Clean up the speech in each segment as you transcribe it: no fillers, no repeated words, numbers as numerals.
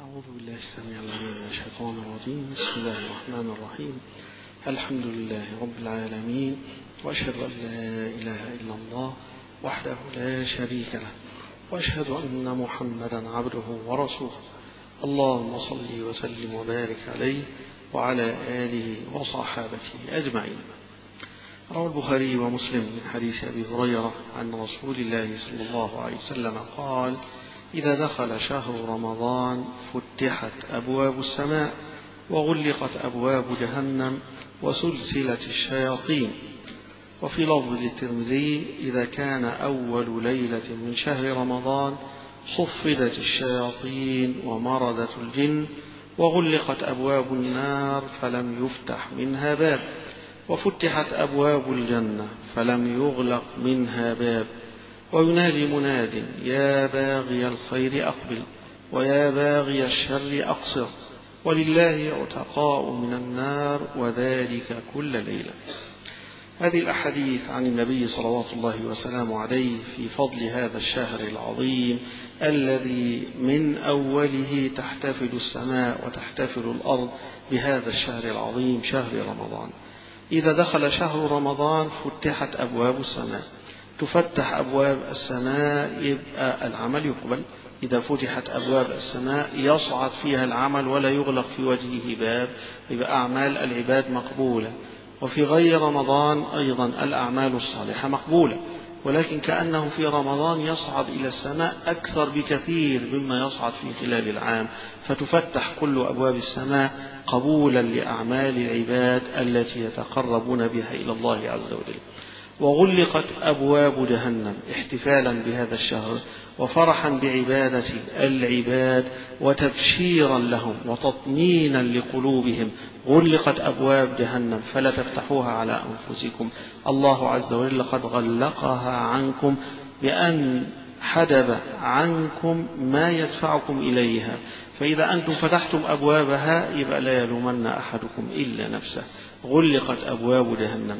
أعوذ بالله السميع العليم من الشيطان الرجيم. بسم الله الرحمن الرحيم. الحمد لله رب العالمين، وأشهد أن لا إله إلا الله وحده لا شريك له، وأشهد أن محمدا عبده ورسوله. اللهم صل وسلم وبارك عليه وعلى آله وصحابته أجمعين. روى البخاري ومسلم من حديث أبي هريرة عن رسول الله صلى الله عليه وسلم قال: إذا دخل شهر رمضان فتحت أبواب السماء وغلقت أبواب جهنم وسلسلت الشياطين. وفي لفظ للترمذي: إذا كان أول ليلة من شهر رمضان صفدت الشياطين ومردت الجن وغلقت أبواب النار فلم يفتح منها باب، وفتحت أبواب الجنة فلم يغلق منها باب. وينادي مناد: يا باغي الخير أقبل ويا باغي الشر أقصر، ولله عتقاء من النار وذلك كل ليلة. هذه الأحاديث عن النبي صلوات الله وسلامه عليه في فضل هذا الشهر العظيم الذي من أوله تحتفل السماء وتحتفل الأرض بهذا الشهر العظيم، شهر رمضان. إذا دخل شهر رمضان فتحت أبواب السماء. تفتح أبواب السماء يبقى العمل يقبل. إذا فتحت أبواب السماء يصعد فيها العمل ولا يغلق في وجهه باب، يبقى أعمال العباد مقبولة. وفي غير رمضان أيضا الأعمال الصالحة مقبولة، ولكن كأنه في رمضان يصعد إلى السماء أكثر بكثير مما يصعد في خلال العام، فتفتح كل أبواب السماء قبولا لأعمال العباد التي يتقربون بها إلى الله عز وجل. وغلقت أبواب جهنم احتفالا بهذا الشهر وفرحا بعبادة العباد وتبشيرا لهم وتطمينا لقلوبهم. غلقت أبواب جهنم فلا تفتحوها على أنفسكم، الله عز وجل قد غلقها عنكم بأن حدب عنكم ما يدفعكم إليها، فإذا أنتم فتحتم أبوابها يبقى لا يلومن أحدكم إلا نفسه. غلقت أبواب جهنم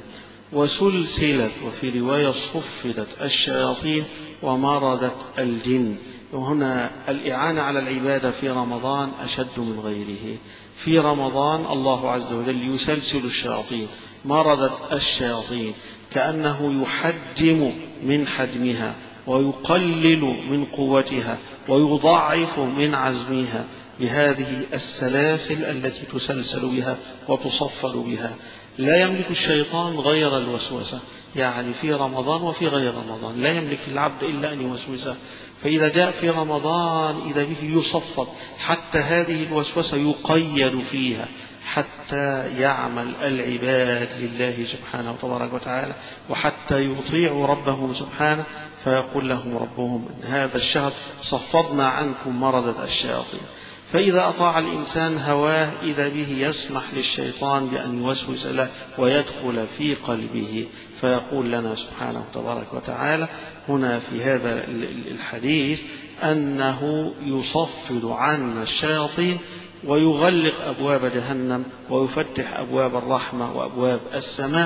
وسلسلت، وفي رواية صفدت الشياطين ومردت الجن. وهنا الإعانة على العبادة في رمضان أشد من غيره. في رمضان الله عز وجل يسلسل الشياطين، مردت الشياطين، كأنه يحجم من حجمها ويقلل من قوتها ويضعف من عزمها بهذه السلاسل التي تسلسل بها وتصفد بها. لا يملك الشيطان غير الوسوسة، يعني في رمضان وفي غير رمضان لا يملك العبد إلا أن يوسوسه. فإذا جاء في رمضان إذا به يصفد، حتى هذه الوسوسة يقيد فيها حتى يعمل العباد لله سبحانه وتبارك وتعالى، وحتى يطيعوا ربهم سبحانه، فيقول لهم ربهم: إن هذا الشهر صفضنا عنكم مردة الشياطين. فإذا أطاع الإنسان هواه إذا به يسمح للشيطان بأن يوسوس له ويدخل في قلبه، فيقول لنا سبحانه وتبارك وتعالى هنا في هذا الحديث أنه يصفد عنا الشياطين ويغلق أبواب جهنم ويفتح أبواب الرحمة وأبواب السماء.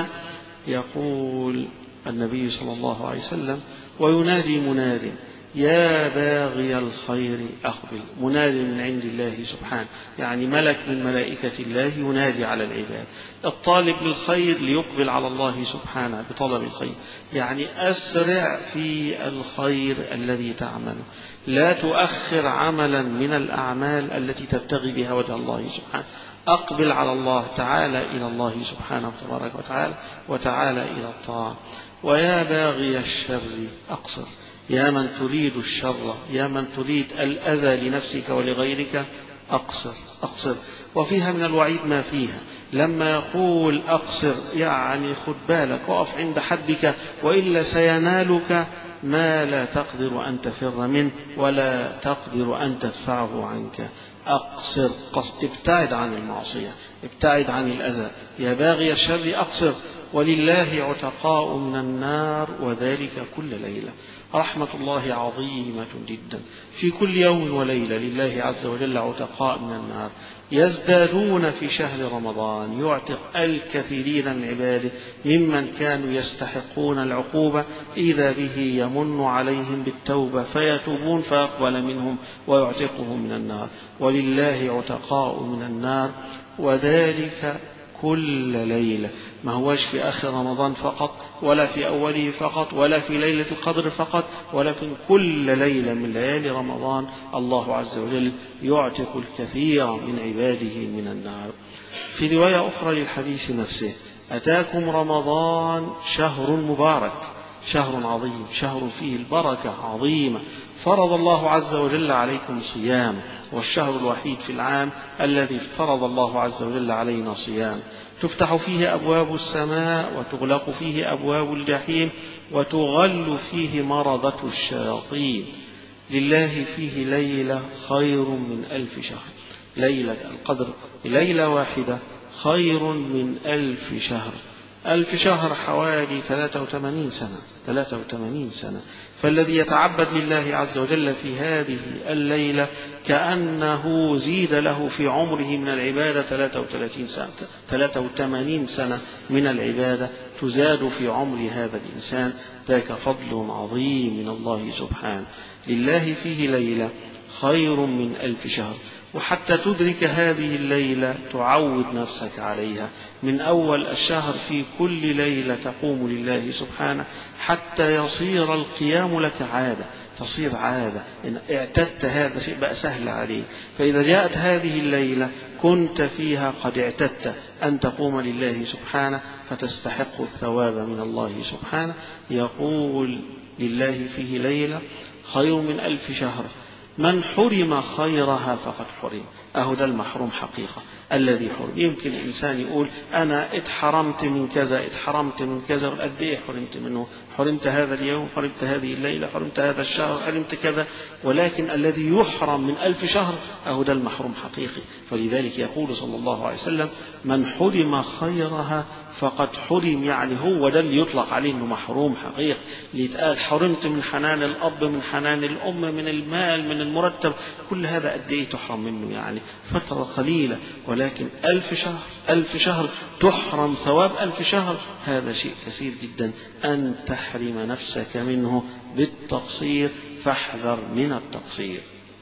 يقول النبي صلى الله عليه وسلم: وينادي مناد: يا باغي الخير أقبل. مناد من عند الله سبحانه، يعني ملك من ملائكة الله ينادي على العباد. الطالب للخير ليقبل على الله سبحانه بطلب الخير، يعني أسرع في الخير الذي تعمله، لا تؤخر عملا من الأعمال التي تبتغي بها وجه الله سبحانه. أقبل على الله تعالى إلى الله سبحانه وتبارك وتعالى، وتعالى إلى الطاعة. ويا باغي الشر أقصر، يا من تريد الشر، يا من تريد الأذى لنفسك ولغيرك، أقصر أقصر. وفيها من الوعيد ما فيها. لما يقول أقصر يعني خد بالك، وقف عند حدك، وإلا سينالك ما لا تقدر أن تفر منه ولا تقدر أن تدفعه عنك. أقصر، ابتعد عن المعصية، ابتعد عن الأذى. يا باغي الشر أقصر، ولله عتقاء من النار وذلك كل ليلة. رحمة الله عظيمة جدا. في كل يوم وليلة لله عز وجل عتقاء من النار يزدادون في شهر رمضان، يعتق الكثيرين من عباده ممن كانوا يستحقون العقوبة إذا به يمن عليهم بالتوبة فيتوبون فيقبل منهم ويعتقهم من النار، ولله عتقاء من النار، وذلك كل ليلة. ما هوش في آخر رمضان فقط، ولا في أوله فقط، ولا في ليلة القدر فقط، ولكن كل ليلة من ليالي رمضان الله عز وجل يعتق الكثير من عباده من النار. في رواية أخرى للحديث نفسه: أتاكم رمضان شهر مبارك، شهر عظيم، شهر فيه البركة عظيمة، فرض الله عز وجل عليكم صيام، والشهر الوحيد في العام الذي فرض الله عز وجل علينا صيام، تفتح فيه أبواب السماء وتغلق فيه أبواب الجحيم وتغل فيه مرضة الشياطين، لله فيه ليلة خير من 1000 شهر. ليلة القدر ليلة واحدة خير من 1000 شهر. 1000 شهر حوالي 83 سنة، 83 سنة. فالذي يتعبد لله عز وجل في هذه الليلة كأنه زيد له في عمره من العبادة 33 سنة، 83 سنة من العبادة تزاد في عمر هذا الإنسان. ذاك فضل عظيم من الله سبحانه. لله فيه ليلة خير من 1000 شهر. وحتى تدرك هذه الليلة تعود نفسك عليها من أول الشهر، في كل ليلة تقوم لله سبحانه حتى يصير القيام لك عادة، تصير عادة، إن اعتدت هذا شيء بقى سهل عليه. فإذا جاءت هذه الليلة كنت فيها قد اعتدت أن تقوم لله سبحانه فتستحق الثواب من الله سبحانه. يقول: لله فيه ليلة خير من 1000 شهر، من حرم خيرها فقد حرم. أهو ده المحروم حقيقة، الذي حرم. يمكن الإنسان يقول: أنا اتحرمت من كذا، اتحرمت من كذا، قد إيه حرمت منه؟ حرمت هذا اليوم، حرمت هذه الليلة، حرمت هذا الشهر، حرمت كذا. ولكن الذي يحرم من 1000 شهر أهو ده المحروم حقيقي. فلذلك يقول صلى الله عليه وسلم: من حرم خيرها فقد حرم. يعني هو ده اللي يطلق عليه إنه محروم حقيقي، اللي يتقال حرمت من حنان الأب، من حنان الأم، من المال، من المرتب. كل هذا قد إيه تحرم منه؟ يعني فترة قليلة. ولكن 1000 شهر، 1000 شهر تحرم ثواب 1000 شهر، هذا شيء كثير جدا. أن تحرم نفسك منه بالتقصير، فاحذر من التقصير.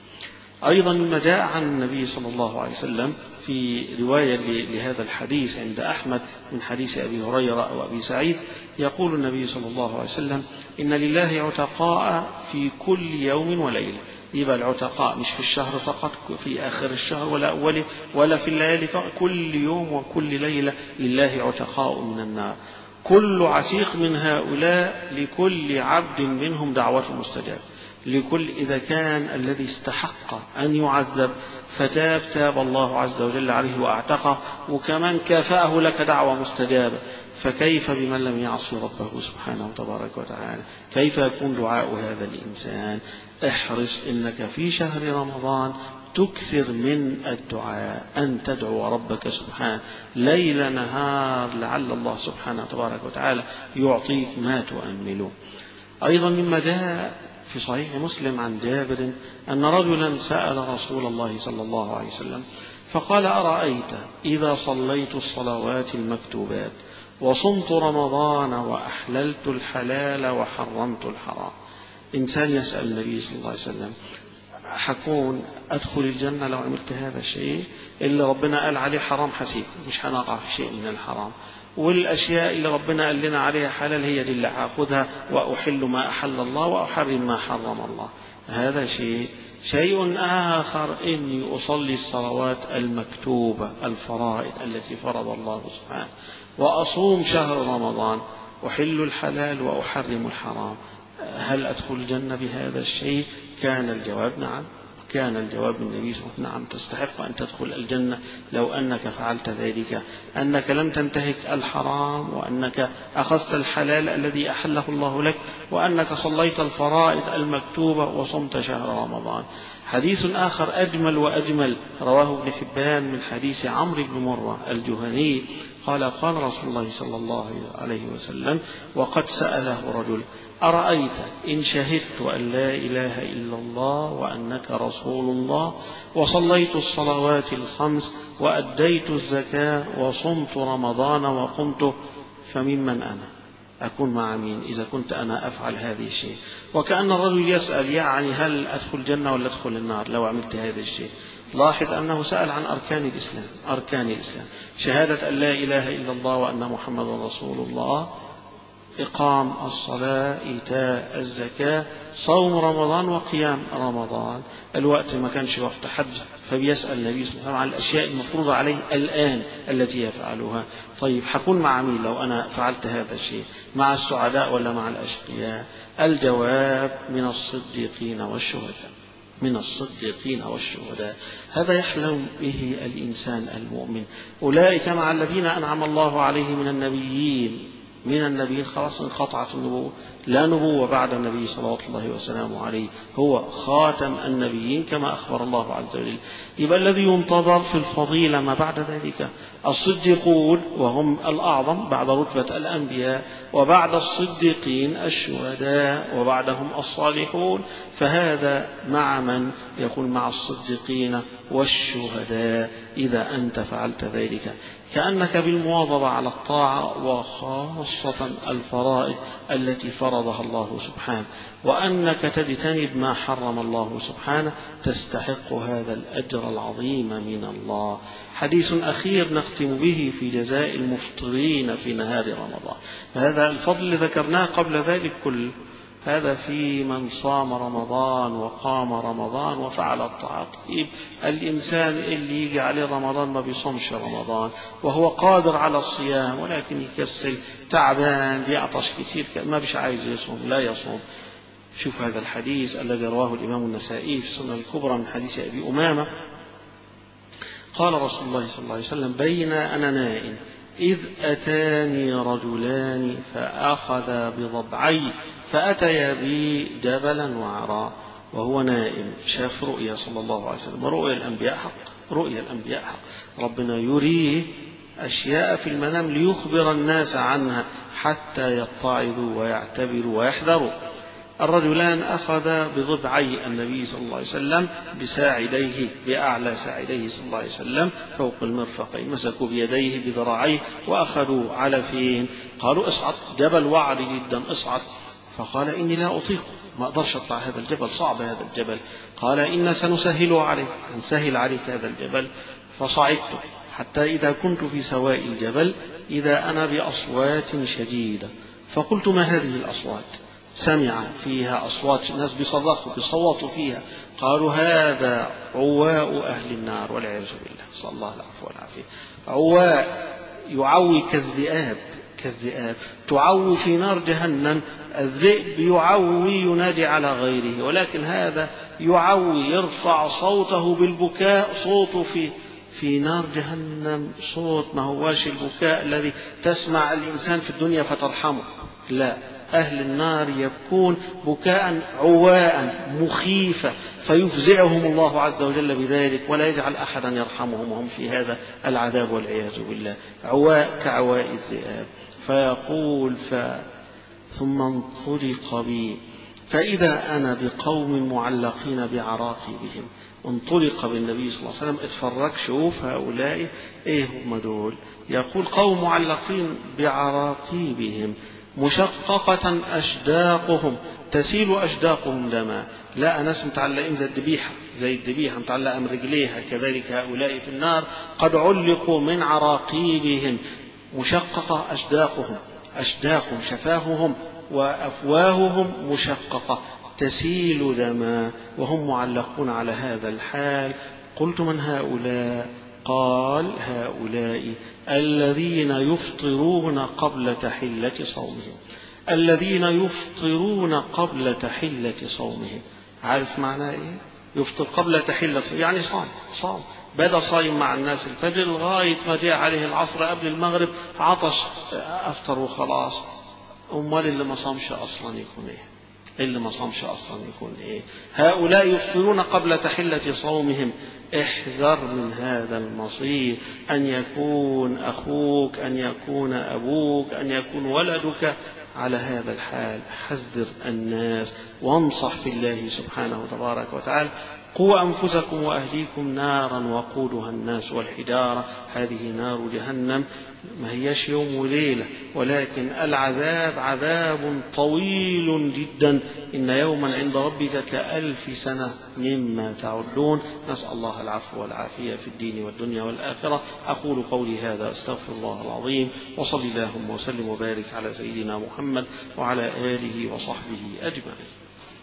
أيضا مما جاء عن النبي صلى الله عليه وسلم في رواية لهذا الحديث عند أحمد من حديث أبي هريرة أو أبي سعيد، يقول النبي صلى الله عليه وسلم: إن لله عتقاء في كل يوم وليلة. يبقى العتقاء مش في الشهر فقط، في آخر الشهر ولا أوله، ولا في الليالي فقط، كل يوم وكل ليلة لله عتقاء من النار. كل عتيق من هؤلاء لكل عبد منهم دعوة مستجابة. لكل، إذا كان الذي استحق أن يعذب فتاب، تاب الله عز وجل عليه وأعتقه، وكمان كافأه لك دعوة مستجابة. فكيف بمن لم يعص ربه سبحانه وتبارك وتعالى؟ كيف يكون دعاء هذا الإنسان؟ احرص إنك في شهر رمضان تكثر من الدعاء، أن تدعو ربك سبحانه ليل نهار، لعل الله سبحانه وتبارك وتعالى يعطيك ما تؤمله. أيضا مما جاء في صحيح مسلم عن جابر أن رجلا سأل رسول الله صلى الله عليه وسلم فقال: أرأيت إذا صليت الصلوات المكتوبات وصمت رمضان وأحللت الحلال وحرمت الحرام. إنسان يسأل النبي صلى الله عليه وسلم: حكون أدخل الجنة لو عملت هذا الشيء اللي ربنا قال عليه حرام؟ حسيب مش هنقع في شيء من الحرام، والأشياء اللي ربنا قال لنا عليها حلال هي دي اللي هاخذها، وأحل ما أحل الله وأحرم ما حرم الله. هذا شيء آخر إني أصلي الصلوات المكتوبة الفرائض التي فرض الله سبحانه، وأصوم شهر رمضان، أحل الحلال وأحرم الحرام. هل أدخل الجنة بهذا الشيء؟ كان الجواب نعم. كان الجواب من النبي صلى الله عليه وسلم: نعم، تستحق أن تدخل الجنة لو أنك فعلت ذلك، أنك لم تنتهك الحرام، وأنك أخذت الحلال الذي أحله الله لك، وأنك صليت الفرائض المكتوبة وصمت شهر رمضان. حديث آخر أجمل وأجمل رواه ابن حبان من حديث عمرو بن مرة الجهني قال: قال رسول الله صلى الله عليه وسلم وقد سأله رجل: أرأيت إن شهدت أن لا إله إلا الله وأنك رسول الله وصليت الصلوات الخمس وأديت الزكاة وصمت رمضان وقمت، فممن أنا؟ أكون مع مين إذا كنت أنا أفعل هذه الشيء؟ وكأن الرجل يسأل يعني هل أدخل الجنة ولا أدخل النار لو عملت هذا الشيء؟ لاحظ أنه سأل عن أركان الإسلام: شهادة أن لا إله إلا الله وأن محمد رسول الله، إقام الصلاة، إيتاء الزكاة، صوم رمضان وقيام رمضان. الوقت ما كانش وقت حج، فبيسأل النبي صلى الله عليه وسلم عن الأشياء المفروضة عليه الآن التي يفعلها. طيب حكون مع مين لو أنا فعلت هذا الشيء؟ مع السعداء ولا مع الأشقياء؟ الجواب: من الصديقين والشهداء. هذا يحلم به الإنسان المؤمن. أولئك مع الذين أنعم الله عليهم من النبيين خلاص انقطعت النبوة، لا نبوة بعد النبي صلى الله وسلامه عليه، هو خاتم النبيين كما أخبر الله عز وجل. يبقى الذي ينتظر في الفضيلة ما بعد ذلك الصديقون، وهم الأعظم بعد رتبة الأنبياء، وبعد الصديقين الشهداء، وبعدهم الصالحون. فهذا مع من يكون مع الصديقين والشهداء إذا أنت فعلت ذلك، كأنك بالمواظبة على الطاعة، وخاصة الفرائض التي فرضها الله سبحانه، وأنك تجتنب ما حرم الله سبحانه، تستحق هذا الأجر العظيم من الله. حديث أخير نختم به في جزاء المفطرين في نهار رمضان. هذا الفضل ذكرناه قبل ذلك كله، هذا في من صام رمضان وقام رمضان وفعل الطاعات. الإنسان اللي يجي عليه رمضان ما بيصومش رمضان وهو قادر على الصيام، ولكن يكسل، تعبان، بيعطش كتير، ما بيش عايز يصوم، لا يصوم. شوف هذا الحديث الذي رواه الإمام النسائي في السنن الكبرى من حديث أبي أمامة قال رسول الله صلى الله عليه وسلم: بين أنا نائم إذ أتاني رجلان فأخذا بضبعي فأتيا بي جبلا وعراء. وهو نائم شاف رؤيا صلى الله عليه وسلم، ورؤيا الأنبياء حق، ربنا يريه أشياء في المنام ليخبر الناس عنها حتى يتعظوا ويعتبروا ويحذروا. الرجلان أخذا بضبعي النبي صلى الله عليه وسلم بساعديه، بأعلى ساعديه صلى الله عليه وسلم فوق المرفقين، مسكوا بيديه بذراعيه وأخذوا على فين؟ قالوا: اصعد، جبل وعر جدا، اصعد. فقال: إني لا أطيق، ما أقدرش أطلع هذا الجبل، صعب هذا الجبل. قال: إن سنسهله عليك، نسهل عليك هذا الجبل. فصعدت حتى إذا كنت في سواء الجبل إذا أنا بأصوات شديدة، فقلت: ما هذه الأصوات؟ سمع فيها أصوات ناس بيصوتوا فيها. قالوا: هذا عواء أهل النار والعياذ بالله، صلى الله العفو والعافية. عواء يعوي كالذئاب، تعوي في نار جهنم. الذئب يعوي ينادي على غيره، ولكن هذا يعوي، يرفع صوته بالبكاء، صوته في نار جهنم صوت ما هواش البكاء الذي تسمع الإنسان في الدنيا فترحمه، لا، أهل النار يبكون بكاء عواء مخيفة، فيفزعهم الله عز وجل بذلك، ولا يجعل أحدا يرحمهم وهم في هذا العذاب والعياذ بالله. عواء كعواء الذئاب. فيقول: ثم انطلق بي فإذا أنا بقوم معلقين بعراقيبهم. انطلق بالنبي صلى الله عليه وسلم، اتفرج، شوف هؤلاء ايه هم دول. يقول: قوم معلقين بعراقيبهم مشققة أشداقهم، تسيل أشداقهم دما. لا، ناس متعلقين زي الذبيحة متعلقة من رجليها، كذلك هؤلاء في النار قد علقوا من عراقيبهم، مشققة أشداقهم شفاههم وأفواههم مشققة تسيل دما وهم معلقون على هذا الحال. قلت: من هؤلاء؟ قال: هؤلاء الذين يفطرون قبل تحلة صومهم. عارف معناه ايه؟ يفطر قبل تحلة، يعني صام، بدأ صايم مع الناس الفجر لغاية ما جاء عليه العصر قبل المغرب، عطش، أفطر وخلاص. أمال اللي ما صامش أصلا يكون إيه؟ هؤلاء يفطرون قبل تحلة صومهم. احذر من هذا المصير، أن يكون أخوك، أن يكون أبوك، أن يكون ولدك على هذا الحال. حذر الناس وانصح في الله سبحانه وتبارك وتعالى. قوا أنفسكم وأهليكم نارا وقودها الناس والحجارة. هذه نار جهنم، ما هيش يوم وليلة، ولكن العذاب عذاب طويل جدا. إن يوما عند ربك كألف سنة مما تعدون. نسأل الله العفو والعافية في الدين والدنيا والآخرة. أقول قولي هذا أستغفر الله العظيم، وصل اللهم وسلم وبارك على سيدنا محمد وعلى آله وصحبه أجمعين.